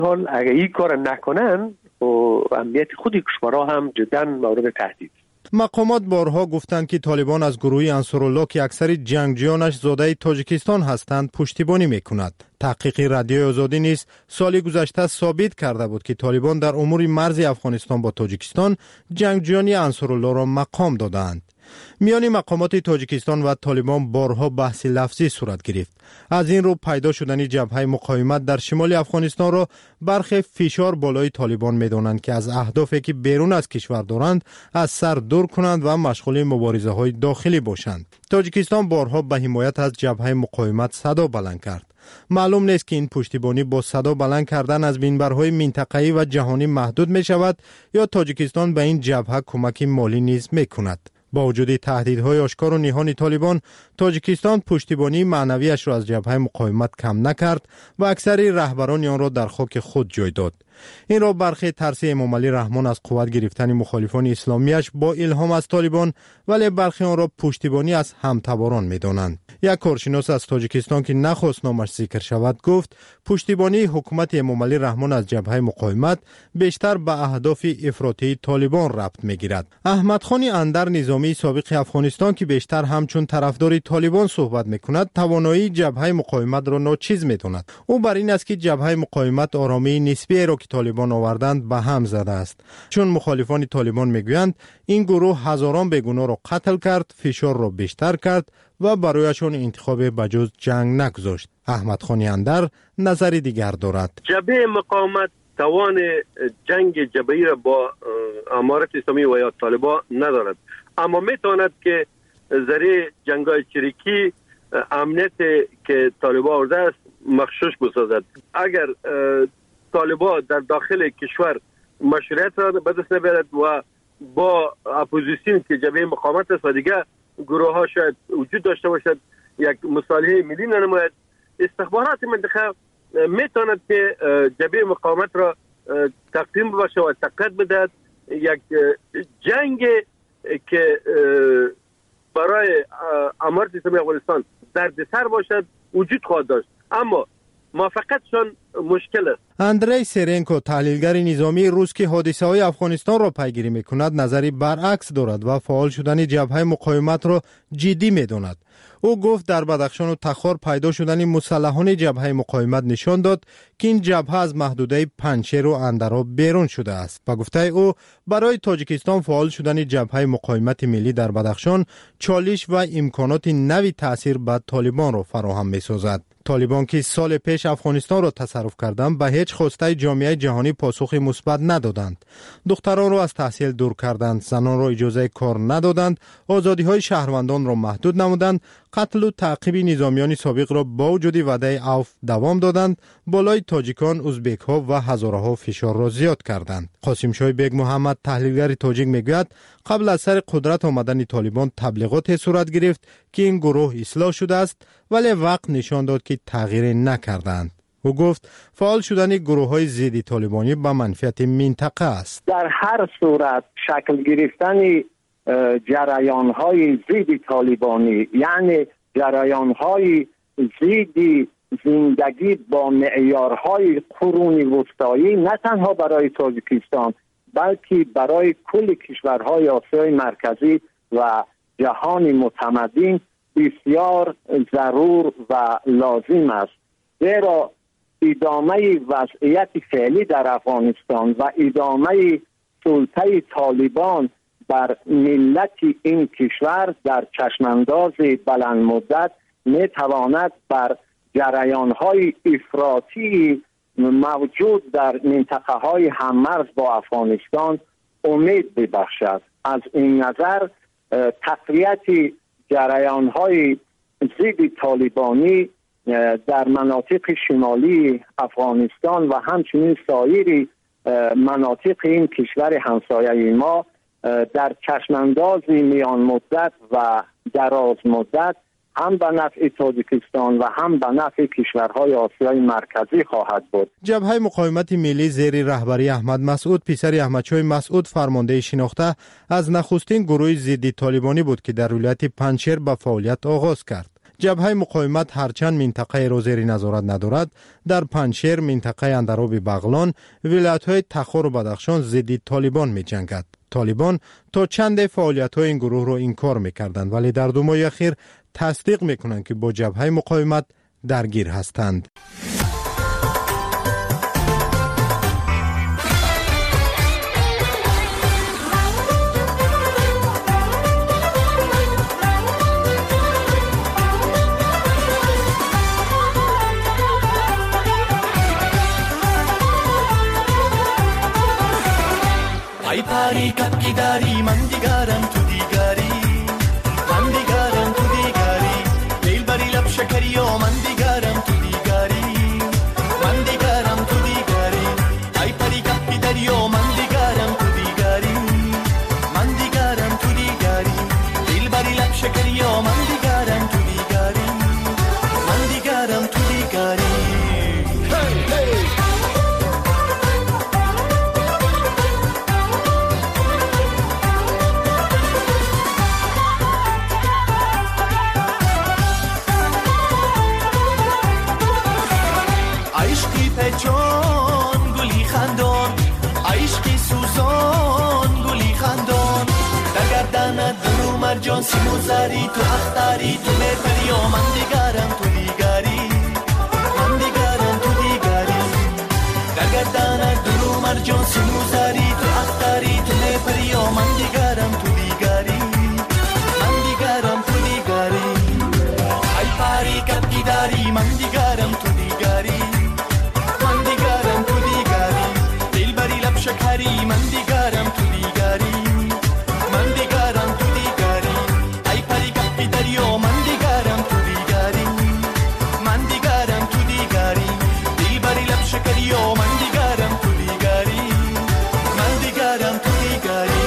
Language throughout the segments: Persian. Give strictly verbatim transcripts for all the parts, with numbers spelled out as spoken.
حال اگر این کار نکنن و امنیت خود کشورها هم جدا مورد تهدید. مقامات بارها گفتند که طالبان از گروه انصارالله که اکثر جنگجویانش زاده تاجیکستان هستند پشتیبانی میکند. تحقیق رادیو آزادی نیز سال گذشته ثابت کرده بود که طالبان در امور مرز افغانستان با تاجیکستان جنگجویان انصارالله را مقام دادند. میان مقامات تاجیکستان و طالبان بارها بحث لفظی صورت گرفت. از این رو پیدا شدن جبهه مقاومت در شمال افغانستان را برخی فشار بالای طالبان می‌دانند که از اهدافی که بیرون از کشور دارند از سر دور کنند و مشغول مبارزه‌های داخلی باشند. تاجیکستان بارها به حمایت از جبهه مقاومت صدا بلند کرد. معلوم نیست که این پشتیبانی با صدا بلند کردن از منبرهای منطقه‌ای و جهانی محدود می شود یا تاجیکستان به این جبهه کمک مالی نیز می کند. با وجود تهدیدهای آشکار و نهان طالبان، تاجیکستان پشتیبانی معنویش را از جبهه مقاومت کم نکرد و اکثر رهبران آن را در خاک خود جای داد. این را برخی ترس امام علی رحمان از قوت گرفتن مخالفان اسلامیش با الهام از طالبان، ولی برخی آن را پشتیبانی از همتباران می‌دانند. یک کارشناس از تاجیکستان که نخواست نامش ذکر شود گفت پشتیبانی حکومت امام علی رحمان از جبهه مقاومت بیشتر به اهداف افراطی طالبان ربط می‌گیرد. احمد خان اندر نظامی سابق افغانستان که بیشتر همچون طرفدار طالبان صحبت می‌کند، توانایی جبهه مقاومت را ناچیز می‌داند. او بر این است که جبهه مقاومت آرامی نسبی را که طالبان آوردند به هم زده است، چون مخالفان طالبان میگویند این گروه هزاران بیگناه را قتل کرد، فشار را بیشتر کرد و برایشان انتخاب بجز جنگ نگذاشت. احمد خان اندر نظر دیگر دارد. جبهه مقاومت توان جنگ جبهه‌ای را با امارت اسلامی و یا طالبان ندارد، اما میتواند که ذریعه جنگ‌های چریکی امنیت که طالبان آورده است مخشوش بسازد. اگر طالبان در داخل کشور مشروعیت را به دست نبرد و با اپوزیسیون که جبهه مقاومت است و دیگه گروه ها شاید وجود داشته باشد، یک مصالحه ملی ننماید، استخبارات منطقه میتواند که جبهه مقاومت را تقدیم ببخشه و تقویت بدهد. یک جنگ که برای امارت اسلامی افغانستان دردسر باشد وجود خواهد داشت، اما موافقتشان مشکل است. اندری سرنکو تحلیلگر نظامی روس که حادثه های افغانستان را پیگیری میکند نظری برعکس دارد و فعال شدن جبهه مقاومت را جدی میداند. او گفت در بدخشان و تخار پیدا شدن مسلحان جبهه مقاومت نشان داد که این جبهه از محدوده پنجشیر و اندرا بیرون شده است. با گفته او برای تاجیکستان فعال شدن جبهه مقاومت ملی در بدخشان چالش و امکانات نوی تاثیر بر طالبان را فراهم می‌سازد. طالبان که سال پیش افغانستان را تصرف کردند به هیچ خواسته جامعه جهانی پاسخ مثبت ندادند. دختران را از تحصیل دور کردند، زنان را اجازه کار ندادند، آزادی‌های شهروندان را محدود نمودند، قتل و تعقیب نظامیان سابق را با وجود وعده عفو دوام دادند، بالای تاجیکان، ازبک‌ها و هزاره‌ها فشار را زیاد کردند. قاسم شاه بیگ محمد تحلیلگر تاجیک میگوید قبل از سر قدرت آمدن طالبان تبلیغات صورت گرفت که این گروه اصلاح شده است، ولی وقت نشان داد که تغییر نکردند. او گفت فعال شدن گروه‌های ضد طالبانی به منفعت منطقه است. در هر صورت شکل گرفتن جریان‌های ضد طالبانی، یعنی جریان‌های ضد زندگی با معیارهای قرون وسطایی، نه تنها برای تاجیکستان بلکه برای کل کشورهای آسیای مرکزی و جهان متمدن بسیار ضرور و لازم است. زیرا ادامه وضعیت فعلی در افغانستان و ادامه سلطه طالبان بر ملت این کشور در چشمانداز بلند مدت می تواند بر جریان‌های افراطی موجود در منطقه های هممرز با افغانستان امید ببخشد. از این نظر تقویت جریان‌های ضد طالبانی در مناطق شمالی افغانستان و همچنین سایر مناطق این کشور همسایه ما در چشمانداز میان مدت و دراز مدت هم به نفع تاجیکستان و هم به نفع کشورهای آسیای مرکزی خواهد بود. جبهه مقاومت ملی زیر رهبری احمد مسعود پسر احمدشاه مسعود فرمانده شناخته از نخستین گروه ضد طالبانی بود که در ولایت پنجشیر به فعالیت آغاز کرد. جبهه مقاومت هرچند منطقه را زیر نظارت ندارد، در پنجشیر، منطقه اندرآب بغلان، ولایت‌های تخار و بدخشان ضد طالبان می‌جنگد. طالبان تا چند فعالیت‌های این گروه را انکار می‌کردند، ولی در دو ماه اخیر تصدیق می‌کنند که با جبهه مقاومت درگیر هستند. ای پاری کپکی داری من دیگرم تو دیگری، من دیگرم تو دیگری، دیل بری لب شکری و من دیگرم تو دیگری، من دیگرم تو دیگری. ای پاری کپکی داری و من دیگرم تو دیگری، من دیگرم تو دیگری، دیل بری لب شکری و من دیگرم تو دیگری، من دیگرم تو دیگری. هی هی جان گلی خندان، عشقی سوزان گلی خندان، در گردن درو مرجان سیمو زری، تو اختری تو مپری و من دیگرم تو دیگری، من دیگرم تو دیگری. در گردن درو مرجان سیمو زری، تو اختری تو مپری و من دیگرم تو دیگری، من دیگرم تو دیگری. ای پاری کپکی داری من دیگرم تو دیگری، شکری من دیگرم تو دیگری، من دیگرم تو دیگری. ای پری کپی داری و من دیگرم تو دیگری، من دیگرم تو دیگری، دل بری لب شکری و من دیگرم تو دیگری، من دیگرم تو دیگری.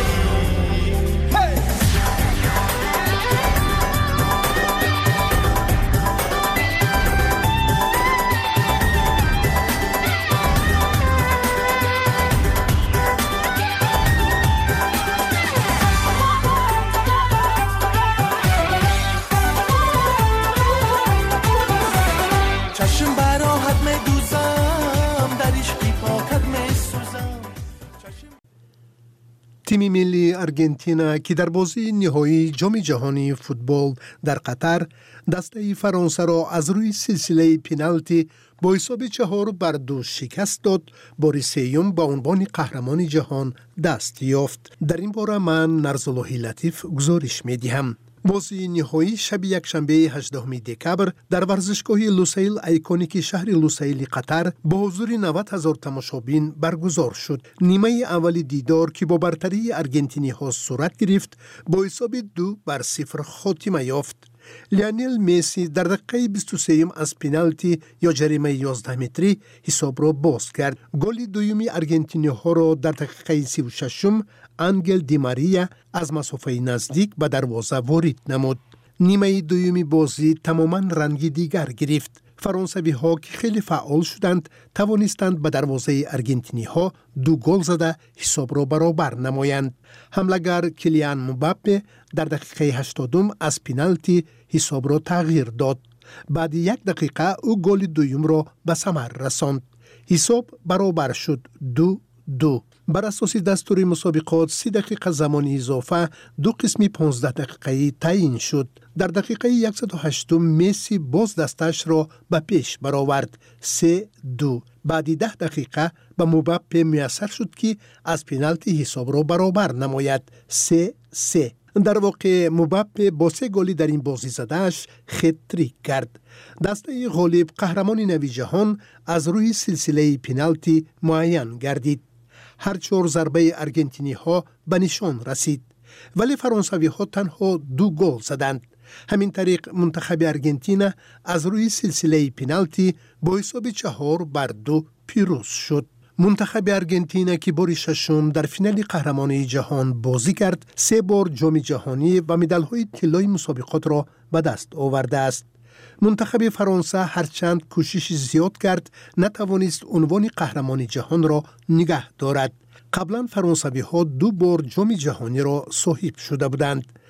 تیم ملی ارژانتین که در بازی نهایی جام جهانی فوتبال در قطر دسته فرانسه را از روی سلسله پنالتی با حساب چهار بر دو شکست داد، بار سوم با عنوان قهرمان جهان دست یافت. در این باره من نرزالله لطیف گزارش می دهم. بازی نهایی شب یکشنبه هجدهم دکبر در ورزشگاه لوسیل ایکونیک شهر لوسیل قطر با حضور نود هزار تماشابین برگزار شد. نیمه اول دیدار که با برتری ارژانتینی ها صورت گرفت با حساب دو بر صفر خاتمه یافت. لیونل مسی در دقیقه بیست و سه از پنالتی یا جریمه یازده متری حساب را باز کرد. گل دومی ارژانتینی ها را در دقیقه سی و شش انگل دی ماریا از مسافه نزدیک به دروازه وارد نمود. نیمه دومی بازی تماما رنگی دیگر گرفت. فرانسوی ها که خیلی فعال شدند توانستند به دروازه ارژانتینی ها دو گل زده حساب را برابر نمایند. حمله‌گر کیلیان مباپه در دقیقه هشتادم از پنالتی حساب را تغییر داد. بعد یک دقیقه او گل دوم را به ثمر رساند. حساب برابر شد دو دو. بر اساس دستور مسابقات سی دقیقه زمان اضافه دو قسمی پانزده دقیقه‌ای تعیین شد. در دقیقه صد و هشت مسی باز دستش را به پیش برآورد سه دو. بعد ده دقیقه به مباپه میسر شد که از پنالتی حساب را برابر نماید سه سه. در واقع مباپه با سه گلی در این بازی زدهش خطریک کرد. دسته غالب قهرمان نوی جهان از روی سلسله پنالتی معین گردید. هر چهار ضربه ارژانتینی ها به نشان رسید، ولی فرانسوی ها تنها دو گل زدند. همین طریق منتخب ارژانتین از روی سلسله پنالتی با حساب چهار بر دو پیروز شد. منتخب ارژانتین که بار ششم در فینال قهرمانی جهان بازی کرد، سه بار جام جهانی و مدال‌های طلایی مسابقات را به دست آورده است. منتخب فرانسه هرچند کوشش زیاد کرد نتوانست عنوان قهرمان جهان را نگه دارد. قبلا فرانسوی ها دو بار جام جهانی را صاحب شده بودند.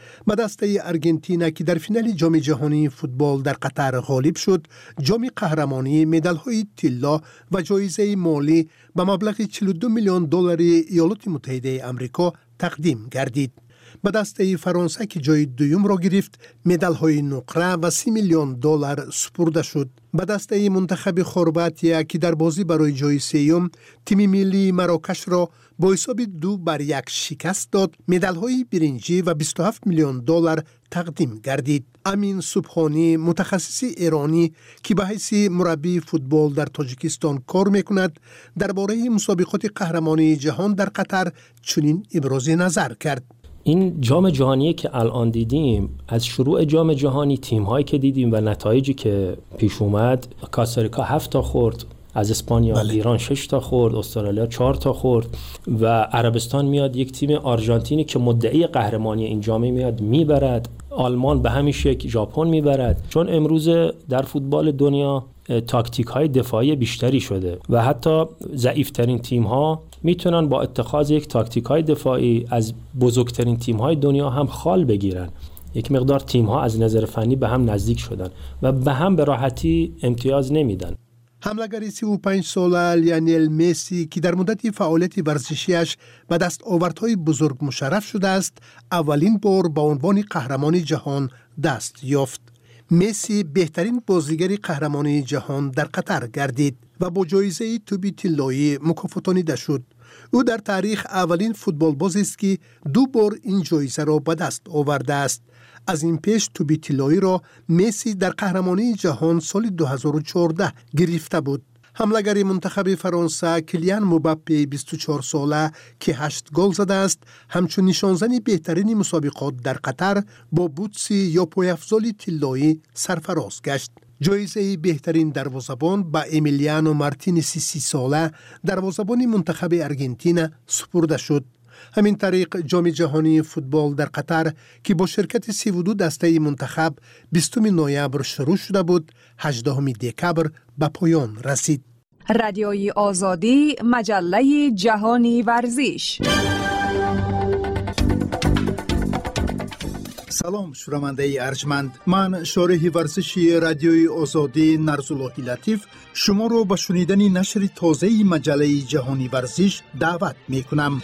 به دسته ارژانتین که در فینال جام جهانی فوتبال در قطر غالب شد، جام قهرمانی، مدال‌های طلا و جایزه مالی به مبلغ چهل و دو میلیون دلار ایالات متحده آمریکا تقدیم گردید. به دسته فرانسه که جای دوم را گرفت، مدال‌های نقره و سی میلیون دلار سپرده شد. به دسته منتخب خرواطیا که در بازی برای جای سوم تیم ملی مراکش را با حساب دو بر یک شکست داد، مدال‌های برنجی و بیست و هفت میلیون دلار تقدیم گردید. امین سبحانی، متخصص ایرانی که به حیث مربی فوتبال در تاجیکستان کار میکند، درباره مسابقات قهرمانی جهان در قطر چنین ابراز نظر کرد. این جام جهانی که الان دیدیم، از شروع جام جهانی تیم‌هایی که دیدیم و نتایجی که پیش اومد، کاستاریکا هفت تا خورد، از اسپانیا بله. ایران شش تا خورد، استرالیا چهار تا خورد و عربستان میاد یک تیم آرژانتینی که مدعی قهرمانی این جام میاد میبرد. آلمان به همین شکل ژاپن میبرد. چون امروز در فوتبال دنیا تاکتیک های دفاعی بیشتری شده و حتی ضعیفترین تیم ها میتونن با اتخاذ یک تاکتیک های دفاعی از بزرگترین تیم های دنیا هم خال بگیرن. یک مقدار تیم ها از نظر فنی به هم نزدیک شدن و به هم به راحتی امتیاز نمیدن. حمله‌گر سی و پنج ساله لیونل مسی که در مدت فعالیت ورزشیش به دستاوردهای بزرگ مشرف شده است، اولین بار به عنوان قهرمان جهان دست یافت. مسی بهترین بازیگر قهرمانی جهان در قطر گردید و با جایزه توپ طلایی مکافاتانیده شد. او در تاریخ اولین فوتبال باز است که دو بار این جایزه را به دست آورده است. از این پیش توپ طلایی را مسی در قهرمانی جهان سال دو هزار و چهارده گرفته بود. حمله‌گر منتخب فرانسه کلیان مباپه بیست و چهار ساله که هشت گل زده است، همچون نشانزن بهترین مسابقات در قطر با بوتسی یا پایافزال طلایی سرفراز گشت. جایزه بهترین دروازه‌بان با امیلیانو مارتینز سی ساله دروازه‌بان منتخب ارژانتین سپرده شد. همین طریق جام جهانی فوتبال در قطر که با شرکت سی و دو دسته منتخب بیستم نوامبر شروع شده بود، هجدهم دکبر به پایان رسید. رادیوی آزادی، مجله جهانی ورزش. سلام شنونده ارجمند، من شارح ورزشی رادیوی آزادی نرزاللهی لطیف شما رو به شنیدن نشر تازه مجله جهانی ورزش دعوت می کنم.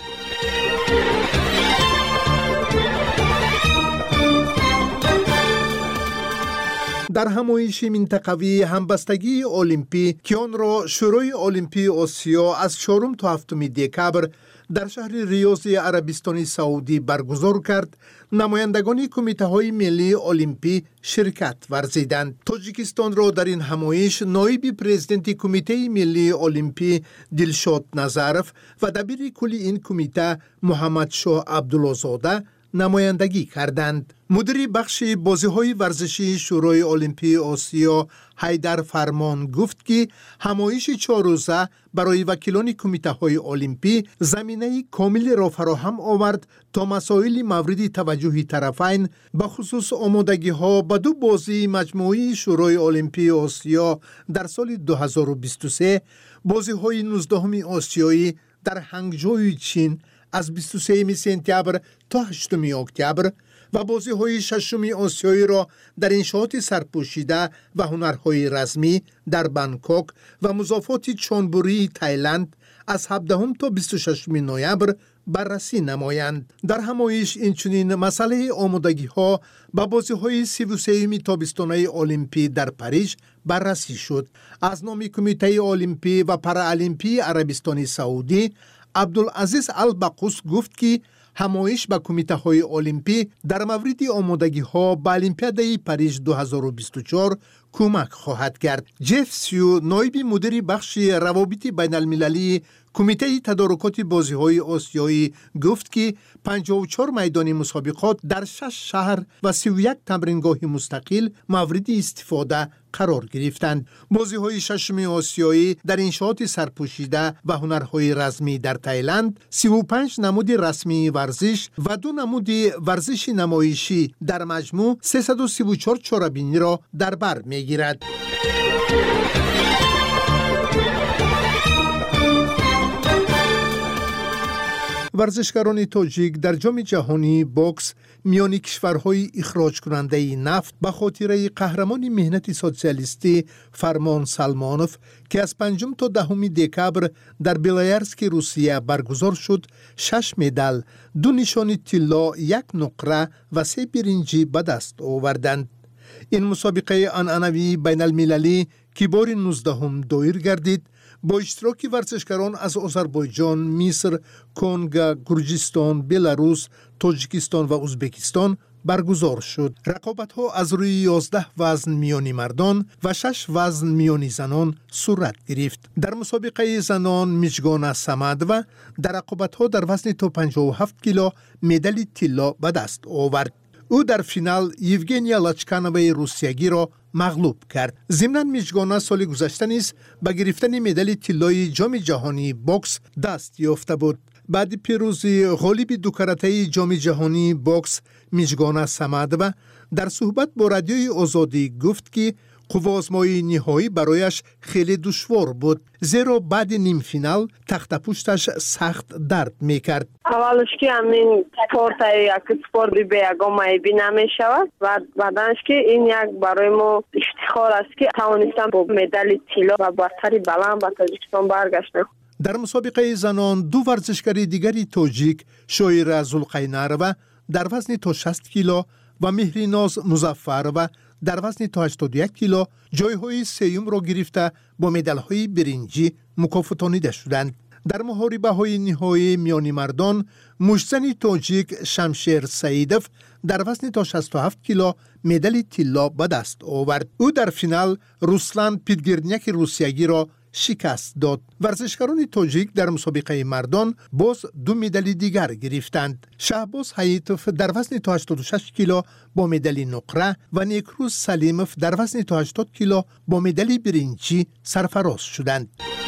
در همایش منطقوی همبستگی المپی که آن را شورای المپی آسیا از چهارم تا هفتم دکبر در شهر ریاض عربستان سعودی برگزار کرد، نمایندگان کمیته های ملی المپی شرکت ورزیدند. تاجیکستان را در این همایش نایب پرزیدنت کمیته ملی المپی دلشاد نظرف و دبیر کل این کمیته محمد شاه عبدالله‌زاده نمایندگی کردند. مدیر بخش بازی‌های ورزشی شورای المپی آسیا حیدر فرمان گفت که همایش چهار روزه برای وکیلان کمیته‌های المپی زمینه کامل را فراهم آورد تا مسائل مورد توجه طرفین به خصوص آمادگی‌ها به دو بازی مجموعی شورای المپی آسیا در سال دو هزار و بیست و سه، بازی‌های نوزدهم آسیایی در هنگجوی چین از بیست و سوم سپتامبر تا هشتم اکتبر و بازی‌های ششم آسیایی را در انشاءات سرپوشیده و هنرهای رزمی در بانکوک و مضافات چونبوری تایلند از هفدهم تا بیست و ششم نوامبر بررسی نمایند. در همایش اینچنین مسئله آمادگی‌ها به بازی‌های سی و سوم تابستانه المپی در پاریس بررسی شد. از نام کمیته المپی و پارالمپی عربستان سعودی عبدالعزیز البقوس گفت که همایش با کمیته های المپی در مورد آمادگی ها به المپیادای پاریس دو هزار و بیست و چهار کمک خواهد کرد. جف سیو نایب مدیر بخش روابط بین المللی کمیته تدارکات بازی های آسیایی گفت که پنجاه و چهار میدان مسابقات در شش شهر و سی و یک تمرینگاه مستقل مورد استفاده قرار گرفتند. بازی های ششم آسیایی در انشاءات سرپوشیده و هنرهای رزمی در تایلند، سی و پنج نمود رسمی ورزش و دو نمود ورزش نمایشی در مجموع سیصد و سی و چهار چاره‌بینی را در بر میگیرد. ورزشکاران تاجیک در جام جهانی بوکس میان کشورهای اخراج کننده نفت به خاطر قهرمان مهنت سوسیالیستی فرمان سلمانوف که از پنجم تا دهم دکبر در بیلیارسک روسیه برگزار شد، شش مدال، دو نشان طلا، یک نقره و سه برنجی به دست آوردند. این مسابقه عنعنوی بین المللی که بار نوزدهم دایر گردید با اشتراک ورزشکاران از آذربایجان، مصر، کنگو، گرجستان، بلاروس، تاجیکستان و ازبکستان برگزار شد. رقابت‌ها از روی یازده وزن میانی مردان و شش وزن میانی زنان صورت گرفت. در مسابقه زنان میجگان سمد و در رقابت‌ها در وزن تا پنجاه و هفت کیلو مدال طلا به دست آورد. او در فینال یوگنیا لاچکانوای روسیایی را مغلوب کرد. ضمناً میجگانه سال گذشته نیز به گرفتن مدال طلای جام جهانی بوکس دست یافته بود. بعد پیروزی غالب دو کرته جام جهانی بوکس میجگانه سمد و در صحبت با رادیوی آزادی گفت که قوازمای نهایی برایش خیلی دشوار بود، زیرا بعد نیم فینال تخت پشتش سخت درد میکرد. اولش که همین سپورت یک سپورت به یگان مایبی نمیشود و بعدش که این یک برای ما افتخار است که توانستم با مدال طلا و برتری بلند به تاجیکستان برگشتم. در مسابقه زنان دو ورزشکار دیگری تاجیک، شویره زلقینر و در وزن تا شصت کیلو و مهریناز مظفر و در وزن تا هشتاد و یک کیلو جایهای سیوم را گرفته با مدال‌های برنجی مکافاتانیده شدند. در محاربه‌های نهایی میان مردان، مشتزن تاجیک شمشیر سعیدوف در وزن تا شصت و هفت کیلو مدال طلا به دست آورد. او در فینال روسلان پیدگیرنیک روسیایی را شکست داد. ورزشکاران تاجیک در مسابقه مردان باز دو مدال دیگر گرفتند. شهباز حییتوف در وزن تا هشتاد و شش کیلو با مدال نقره و نیکروز سلیموف در وزن تا هشتاد کیلو با مدال برنجی سرفراز شدند.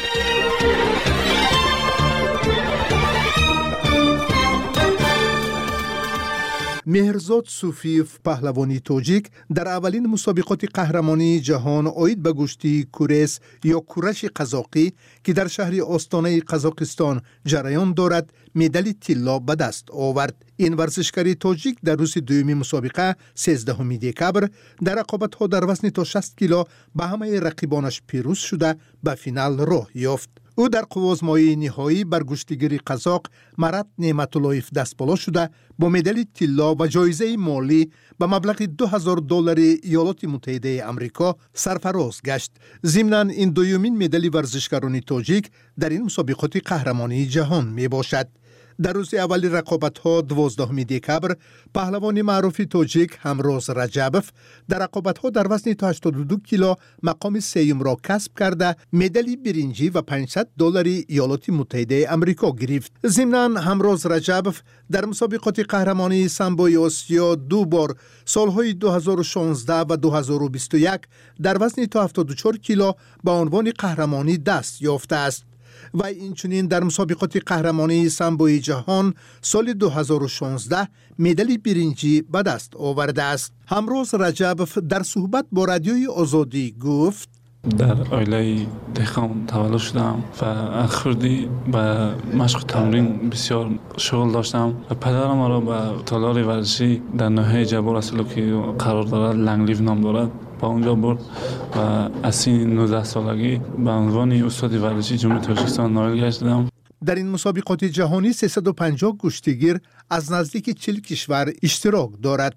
مهرزاد صوفیف پهلوانی تاجیک در اولین مسابقات قهرمانی جهان آید به گشتی کورس یا کورش قزاقی که در شهر آستانه قزاقستان جریان دارد مدال طلا به دست آورد. این ورزشکار تاجیک در روز دومی مسابقه سیزدهم دکبر در رقابت‌ها در وزن تا شصت کیلو به همه رقیبانش پیروز شده به فینال راه یافت. او در قوازمای نهایی بر گشتیگری قزاق مرد نعمت‌اللهیف دست بالا شده با مدال طلا و جایزه مالی به مبلغ دو هزار دلار ایالات متحده آمریکا سرفراز گشت. ضمناً این دومین مدال ورزشکاران تاجیک در این مسابقات قهرمانی جهان می باشد. در روز اول رقابت‌ها دوازدهم دکبر پهلوان معروف تاجیک همروز رجبوف در رقابت‌ها در وزن تا هشتاد و دو کیلو مقام سیوم را کسب کرده مدال برنجی و پانصد دلار ایالات متحده آمریکا گرفت. ضمناً همروز رجبوف در مسابقات قهرمانی سامبوی آسیا دو بار سالهای دو هزار و شانزده و دو هزار و بیست و یک در وزن تا هفتاد و چهار کیلو به عنوان قهرمانی دست یافته است. و اینچنین در مسابقات قهرمانی سامبوی جهان سال دو هزار و شانزده مدال برنجی به دست آورده است. همروز رجبوف در صحبت با رادیوی آزادی گفت: در عائله دهقان تولد شدم و از خردی به مشق تمرین بسیار شغل داشتم و پدرم ما را به تالار ورزشی در ناحیه جبار اصلا که قرار دارد لنگلیو نام دارد با اونجا برد و از سن نوزده سالگی به عنوان استاد ورزشی جمهوری تاجیکستان نائل گشتم. در این مسابقات جهانی سیصد و پنجاه کشتیگیر از نزدیک چهل کشور اشتراک دارد.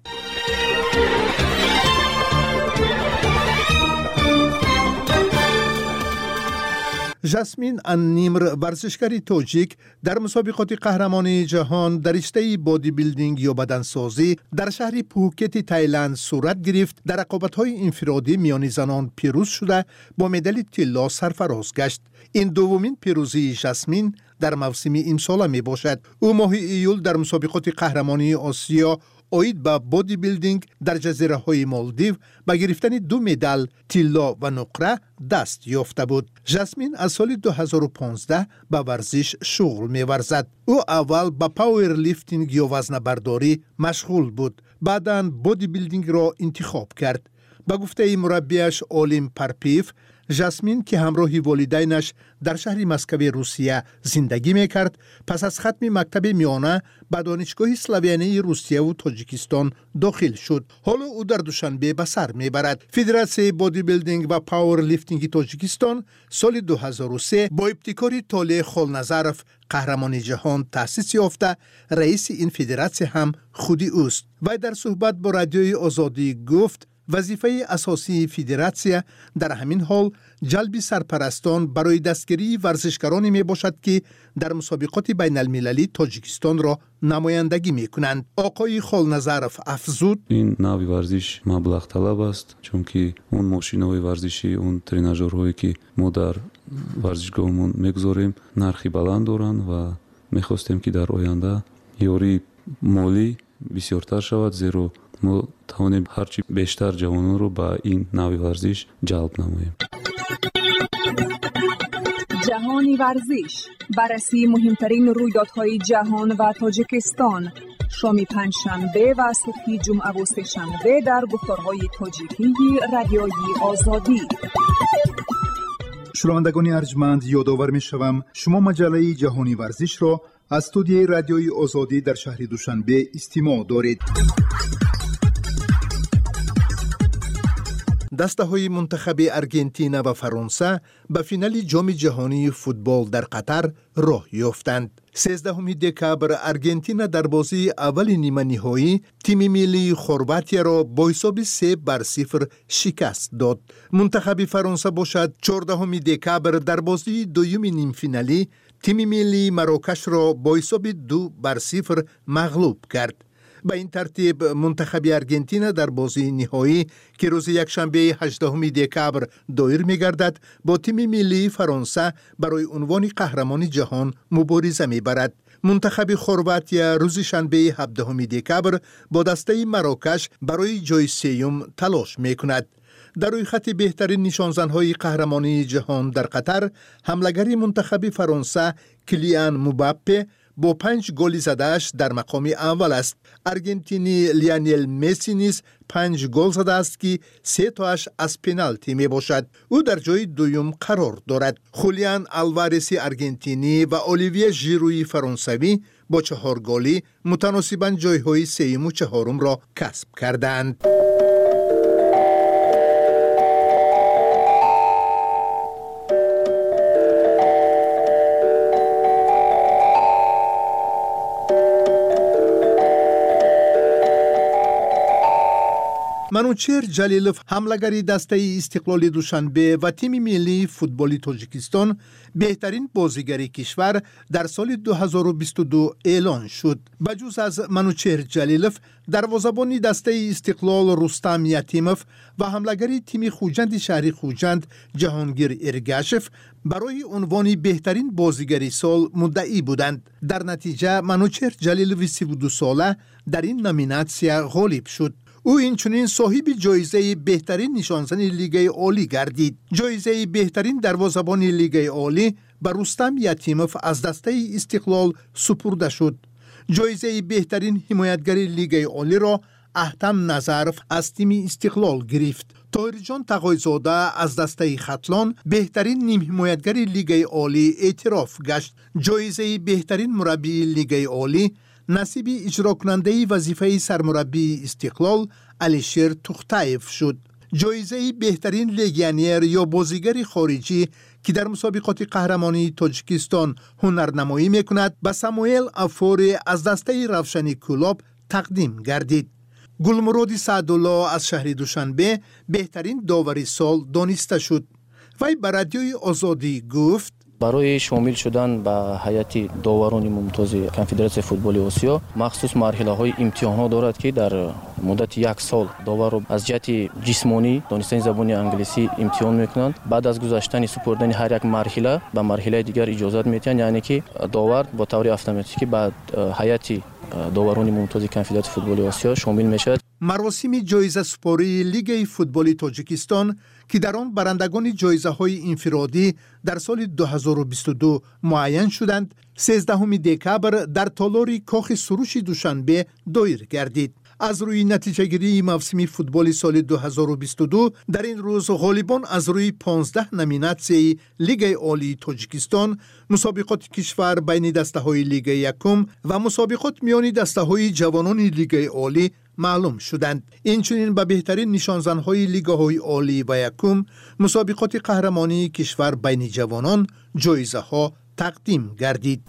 جاسمین انیمر ورزشکار تاجیک در مسابقات قهرمانی جهان در رشته بادی بیلدینگ یا بدنسازی در شهر پوکت تایلند صورت گرفت. در رقابت‌های انفرادی میان زنان پیروز شده با مدال طلا سرفراز گشت. این دومین پیروزی جاسمین در موسم امسال می باشد. او ماه ایول در مسابقات قهرمانی آسیا آید به بادی بیلدینگ در جزیره های مالدیو با گرفتن دو مدال طلا و نقره دست یافته بود. جاسمین از سال دو هزار و پانزده به ورزش شغل می ورزد. او اول با پاور لیفتینگ یا وزن برداری مشغول بود. بعداً بادی بیلدینگ را انتخاب کرد. با گفته مربیش اولیم پرپیف جاسمین که همراه والدینش در شهر مسکو روسیه زندگی میکرد، پس از ختم مکتب میانه به دانشگاه اسلاویانه روسیه و تاجیکستان داخل شد. حالا او در دوشنبه به سر میبرد. فدراسیون بادی بیلدینگ و پاور لیفتینگ تاجیکستان سال دو هزار و سه با ابتکار طالع خالنظرف قهرمان جهان تأسیس یافته. رئیس این فدراسیون هم خودی اوست. و در صحبت با رادیوی آزادی گفت وظیفه اساسی فدراسیون در همین حال جلب سرپرستان برای دستگیری ورزشکارانی می باشد که در مسابقات بین المللی تاجیکستان را نمایندگی می کنند. آقای خالنظرف افزود این نوع ورزش مبلغ طلب است، چون که اون ماشین‌های ورزشی، اون تریناژورهایی که ما در ورزشگاهمون میگذاریم نرخی بلند دارند و میخواستیم که در آینده یاری مالی بسیارتر شود، زیرا ما توانیم هرچی بیشتر جوانان رو به این نوع ورزش جلب نماییم. جهانی ورزش، بررسی مهمترین رویدادهای جهان و تاجیکستان، شام پنجشنبه و صبح جمعه و سه‌شنبه در گفتارهای تاجیکی رادیوی آزادی. شنوندگان ارجمند، یادآور می‌شوم شما مجله جهانی ورزش را از استودیوی رادیوی آزادی در شهر دوشنبه استماع دارید. دسته های منتخب ارژانتین و فرانسه به فینال جام جهانی فوتبال در قطر راه یافتند. سیزدهم دکبر ارژانتین در بازی اول نیمه نهایی تیم ملی خرواتی را با حساب سه بر صفر شکست داد. منتخب فرانسه باشد چهاردهم دکبر در بازی دوم نیم فینالی تیم ملی مراکش را با حساب دو بر صفر مغلوب کرد. به این ترتیب منتخب ارژانتین در بازی نهایی که روز یکشنبه هجدهم دکبر دایر می‌گردد با تیم ملی فرانسه برای عنوان قهرمان جهان مبارزه می‌برد. منتخب خرواتیا روز شنبه هفدهم دکبر با دسته مراکش برای جای سوم تلاش می‌کند. در روی خط بهترین نشانزن‌های قهرمانی جهان در قطر حمله‌گر منتخب فرانسه کلیان مباپه با پنج گل زدهش در مقام اول است. ارژانتینی لیونل مسی نیز پنج گل زده است که سه تاش از پنالتی می باشد. او در جای دوم قرار دارد. خولیان آلوارسی ارژانتینی و اولیویه ژیروی فرانسوی با چهار گلی متناسباً جایهای سوم و چهارم را کسب کردند. منوچهر جلیلوف حمله‌گر دسته استقلال دوشنبه و تیم ملی فوتبال تاجیکستان بهترین بازیگر کشور در سال دو هزار و بیست و دو اعلان شد. بجز از منوچهر جلیلوف، دروازه‌بان دسته استقلال رستم یتیموف و حمله‌گر تیم خوجند شهری خوجند جهانگیر ارگاشف برای عنوان بهترین بازیگر سال مدعی بودند. در نتیجه منوچهر جلیلوف سی و دو ساله در این نامیناسیون غالب شد. او اینچنین صاحب جایزه بهترین نشانزن لیگ عالی گردید. جایزه بهترین دروازه‌بان لیگ عالی به رستم یتیموف از دسته استقلال سپرده شد. جایزه بهترین حمایتگر لیگ عالی را احتم نظرف از تیم استقلال گرفت. طاهرجان تقایزاده از دسته ختلان بهترین نیم حمایتگر لیگ عالی اعتراف گشت. جایزه بهترین مربی لیگ عالی نصیب اجرا کننده وظیفه سرمربی استقلال علیشیر توختایف شد. جایزه بهترین لگیونر یا بازیگر خارجی که در مسابقات قهرمانی تاجیکستان هنرنمایی میکند به ساموئل افوری از دسته روشنی کلاب تقدیم گردید. گلمراد سعدالله از شهر دوشنبه بهترین داور سال دانسته شد. وی به رادیوی آزادی گفت برای شامل شدن به هیئت داوران ممتاز کنفدراسیون فوتبال آسیا مخصوص مرحله‌های امتحانات دارد که در مدت یک سال داور را از جهت جسمانی دانستن زبان انگلیسی امتحان میکنند. بعد از گذشتن سپردن هر یک مرحله به مرحله دیگر اجازه میتن، یعنی که داور با طور اتوماتیکی بعد هیئت داوران ممتاز کنفدراسیون فوتبال آسیا شامل میشود. مراسم جایزه سپاری لیگ فوتبال تاجیکستان که در آن برندگان جایزه های انفرادی در سال دو هزار و بیست و دو معین شدند، سیزدهم دکبر در تالار کاخ سروش دوشنبه دایر گردید. از روی نتیجه گیری موسم فوتبال سال دو هزار و بیست و دو در این روز غالبان از روی پانزده نامیناسیون لیگ عالی تاجیکستان، مسابقات کشور بین دسته‌های لیگ یکم و مسابقات میان دسته‌های جوانان لیگ عالی معلوم شدند. اینچنین به بهترین نشانزن‌های لیگ‌های عالی و یکم مسابقات قهرمانی کشور بین جوانان جایزه‌ها تقدیم گردید.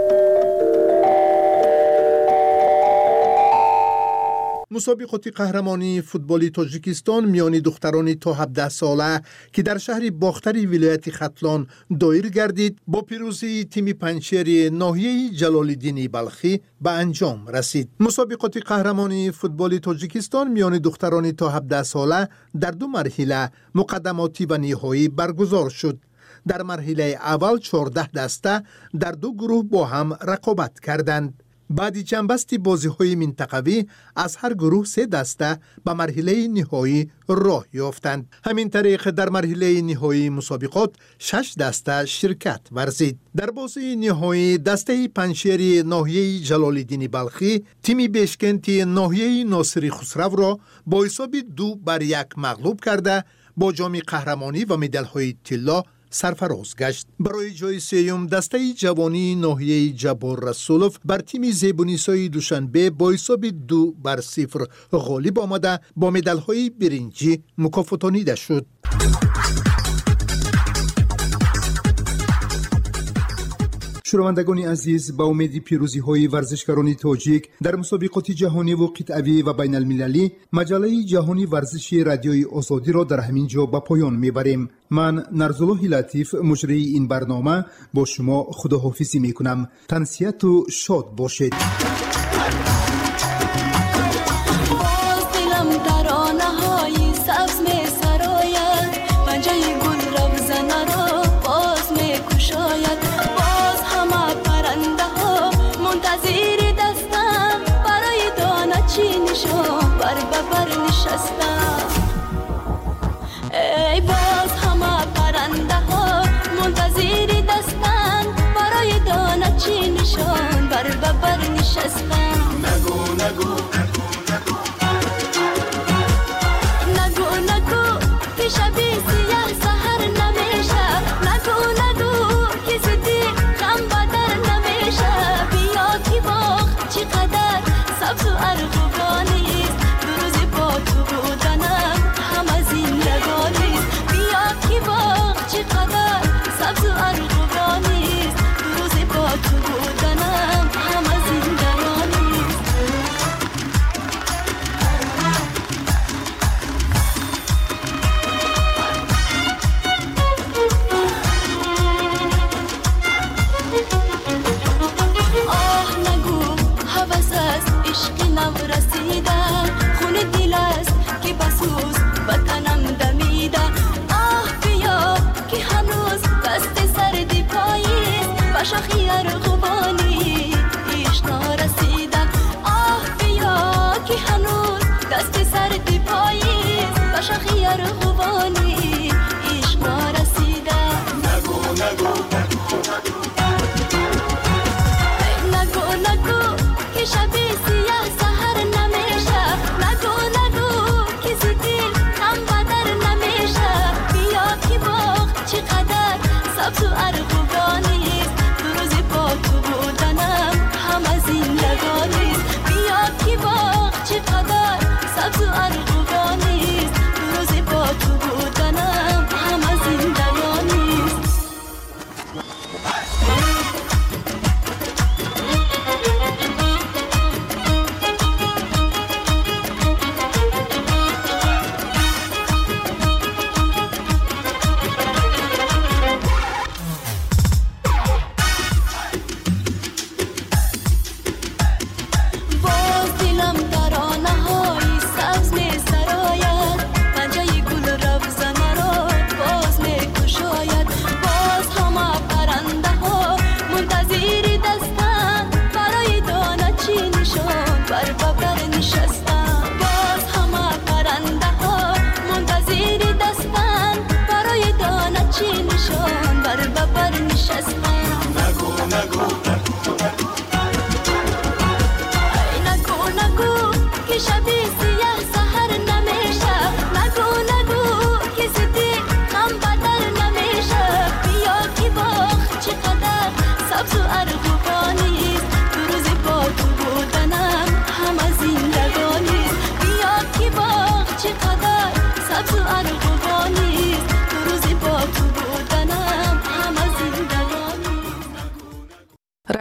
مسابقات قهرمانی فوتبال تاجیکستان میان دختران تا هفده ساله که در شهر باختری ولایت ختلان دایر گردید با پیروزی تیم پنچیر ناحیه جلال‌الدین بلخی به انجام رسید. مسابقات قهرمانی فوتبال تاجیکستان میان دختران تا هفده ساله در دو مرحله مقدماتی و نهایی برگزار شد. در مرحله اول چهارده دسته در دو گروه با هم رقابت کردند. بعد جنبست بازی‌های منطقوی از هر گروه سه دسته به مرحله نهایی راه یافتند. همین طریق در مرحله نهایی مسابقات شش دسته شرکت ورزید. در بازی نهایی دسته پنچیر ناحیه جلال‌الدین بلخی تیم بشکنتی ناحیه ناصری خسرو را با حساب دو بر یک مغلوب کرده با جام قهرمانی و مدال‌های طلا سرفراز گشت. برای جای سیوم دسته جوانی ناحیه جبار رسولوف بر تیم زیبونیسای دوشنبه با حساب دو بر صفر غالب آمده با مدال‌های برنجی مکافاتانیده شد. شنوندگان عزیز، با امید پیروزی های ورزشکاران تاجیک در مسابقات جهانی و قطعی و بین المللی، مجله جهانی ورزشی رادیوی آزادی را در همین جا به پایان میبریم. من نرزالله لطیف مجری این برنامه با شما خداحافظی میکنم. تنسیت و شاد باشید. ای باز همه پرنده ها منتظر دستن برای دانه چی نشان بر ببر نشستن. نگو نگو نگو نگو که شبی سیاه سهر نمیشه. نگو نگو که زدی غم بدر نمیشه. بیا که باغ چقدر سبز و ارغوانیست، دو روز با تو بودنم همه زندگانیست. بیا که باغ چقدر سبز و ارغوانیست، دو روز با تو بودنم همه زندگانیست.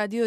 رادیو